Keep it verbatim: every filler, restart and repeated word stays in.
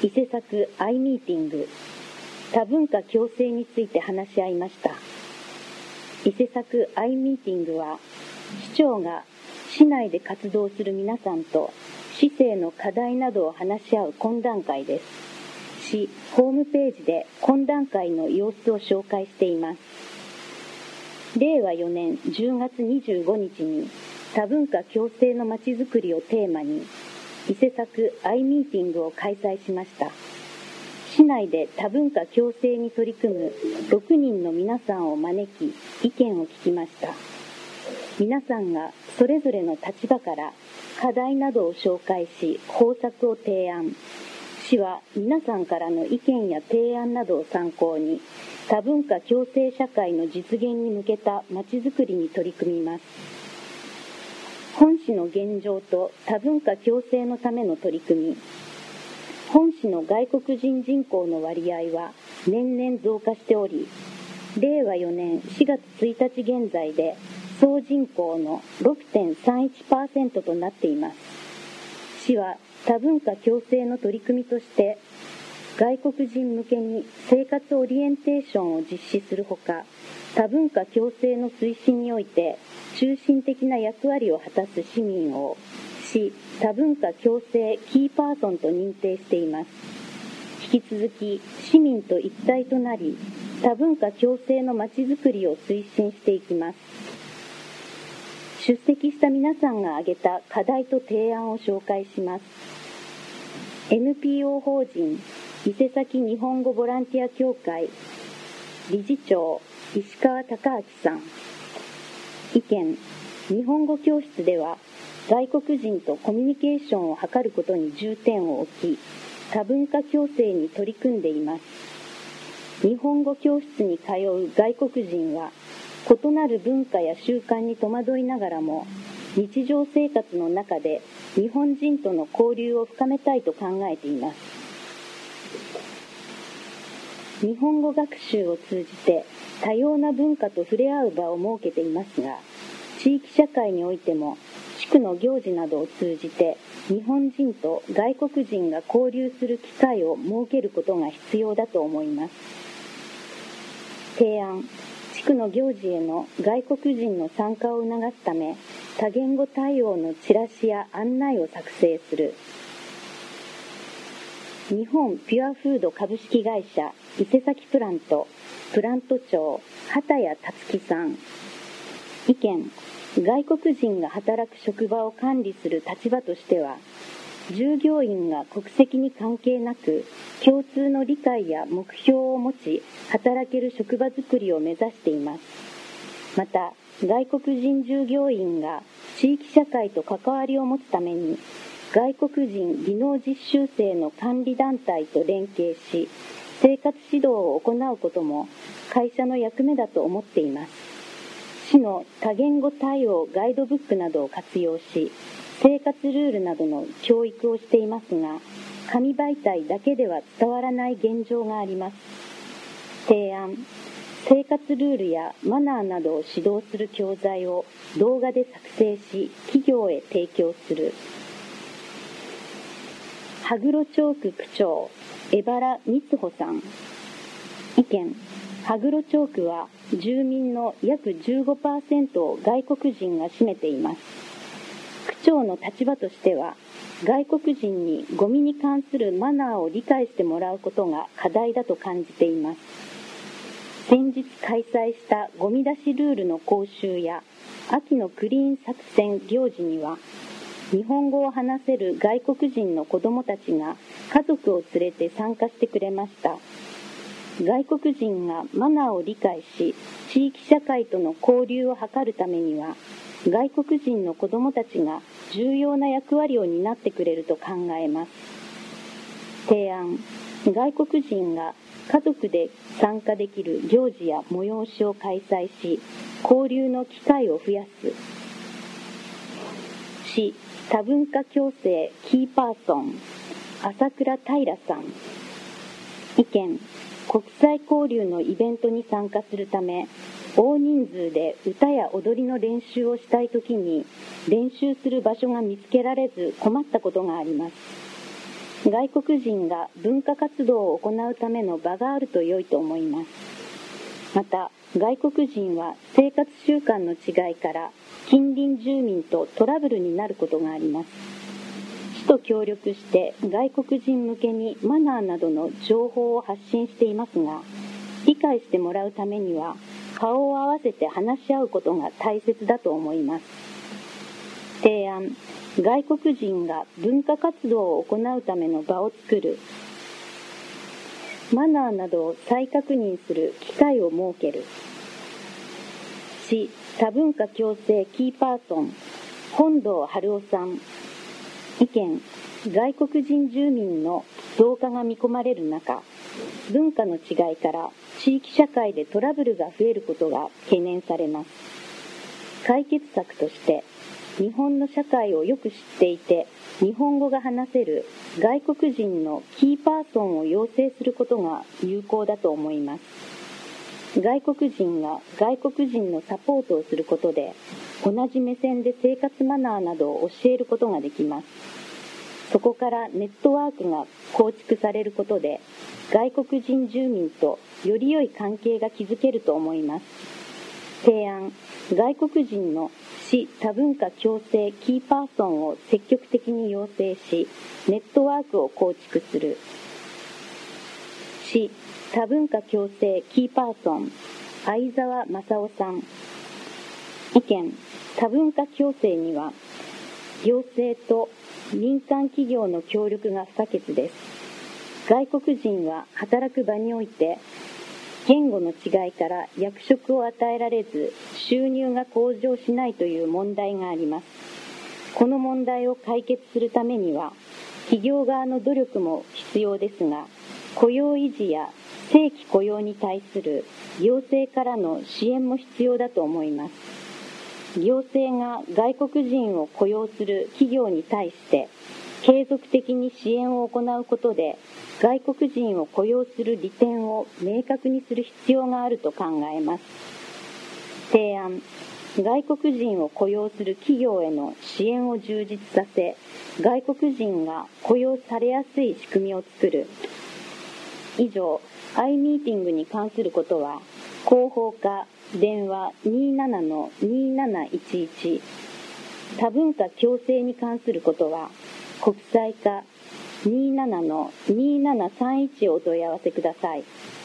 伊勢作アイミーティング、多文化共生について話し合いました。伊勢作アイミーティングは、市長が市内で活動する皆さんと市政の課題などを話し合う懇談会です。市ホームページで懇談会の様子を紹介しています。れいわよねんじゅうがつにじゅうごにちに多文化共生のまちづくりをテーマに伊勢作アイミーティングを開催しました。市内で多文化共生に取り組むろくにんの皆さんを招き意見を聞きました。皆さんがそれぞれの立場から課題などを紹介し方策を提案。市は皆さんからの意見や提案などを参考に多文化共生社会の実現に向けたまちづくりに取り組みます。本市の現状と多文化共生のための取り組み。本市の外国人人口の割合は年々増加しており、れいわよねんしがつついたち現在で総人口の ろくてんさんいちパーセント となっています。市は多文化共生の取り組みとして外国人向けに生活オリエンテーションを実施するほか、多文化共生の推進において中心的な役割を果たす市民を市多文化共生キーパーソンと認定しています。引き続き市民と一体となり多文化共生のまちづくりを推進していきます。出席した皆さんが挙げた課題と提案を紹介します。エヌピーオー 法人伊勢崎日本語ボランティア協会理事長石川隆明さん。意見、日本語教室では外国人とコミュニケーションを図ることに重点を置き、多文化共生に取り組んでいます。日本語教室に通う外国人は異なる文化や習慣に戸惑いながらも日常生活の中で日本人との交流を深めたいと考えています。日本語学習を通じて多様な文化と触れ合う場を設けていますが、地域社会においても地区の行事などを通じて日本人と外国人が交流する機会を設けることが必要だと思います。提案、地区の行事への外国人の参加を促すため多言語対応のチラシや案内を作成する。日本ピュアフード株式会社伊勢崎プラントプラント長畑谷達樹さん。意見、外国人が働く職場を管理する立場としては、従業員が国籍に関係なく共通の理解や目標を持ち働ける職場づくりを目指しています。また外国人従業員が地域社会と関わりを持つために外国人技能実習生の管理団体と連携し生活指導を行うことも会社の役目だと思っています。市の多言語対応ガイドブックなどを活用し生活ルールなどの教育をしていますが、紙媒体だけでは伝わらない現状があります。提案、生活ルールやマナーなどを指導する教材を動画で作成し企業へ提供する。羽黒町区区長江原光穂さん。意見、羽黒町区は住民の約 じゅうごパーセント を外国人が占めています。区長の立場としては外国人にゴミに関するマナーを理解してもらうことが課題だと感じています。先日開催したゴミ出しルールの講習や秋のクリーン作戦行事には日本語を話せる外国人の子どもたちが家族を連れて参加してくれました。外国人がマナーを理解し地域社会との交流を図るためには外国人の子どもたちが重要な役割を担ってくれると考えます。提案、外国人が家族で参加できる行事や催しを開催し交流の機会を増やす。市多文化共生キーパーソン朝倉平さん。意見、国際交流のイベントに参加するため大人数で歌や踊りの練習をしたいときに練習する場所が見つけられず困ったことがあります。 外国人が文化活動を行うための場があると良いと思います。また、外国人は生活習慣の違いから近隣住民とトラブルになることがあります。市と協力して外国人向けにマナーなどの情報を発信していますが、理解してもらうためには顔を合わせて話し合うことが大切だと思います。提案、外国人が文化活動を行うための場を作る。マナーなどを再確認する機会を設ける。市多文化共生キーパーソン、本堂春夫さん。意見、外国人住民の増加が見込まれる中、文化の違いから地域社会でトラブルが増えることが懸念されます。解決策として、日本の社会をよく知っていて日本語が話せる外国人のキーパーソンを養成することが有効だと思います。外国人が外国人のサポートをすることで同じ目線で生活マナーなどを教えることができます。そこからネットワークが構築されることで外国人住民とより良い関係が築けると思います。提案、外国人の市多文化共生キーパーソンを積極的に養成し、ネットワークを構築する。市多文化共生キーパーソン、相沢正夫さん。意見、多文化共生には、行政と民間企業の協力が不可欠です。外国人は働く場において、言語の違いから役職を与えられず収入が向上しないという問題があります。この問題を解決するためには企業側の努力も必要ですが、雇用維持や正規雇用に対する行政からの支援も必要だと思います。行政が外国人を雇用する企業に対して継続的に支援を行うことで外国人を雇用する利点を明確にする必要があると考えます。提案、外国人を雇用する企業への支援を充実させ、外国人が雇用されやすい仕組みを作る。以上、アイミーティングに関することは、広報課電話 にーななのにーなないちいち、多文化共生に関することは、国際課にーななのにーななさんいちをお問い合わせください。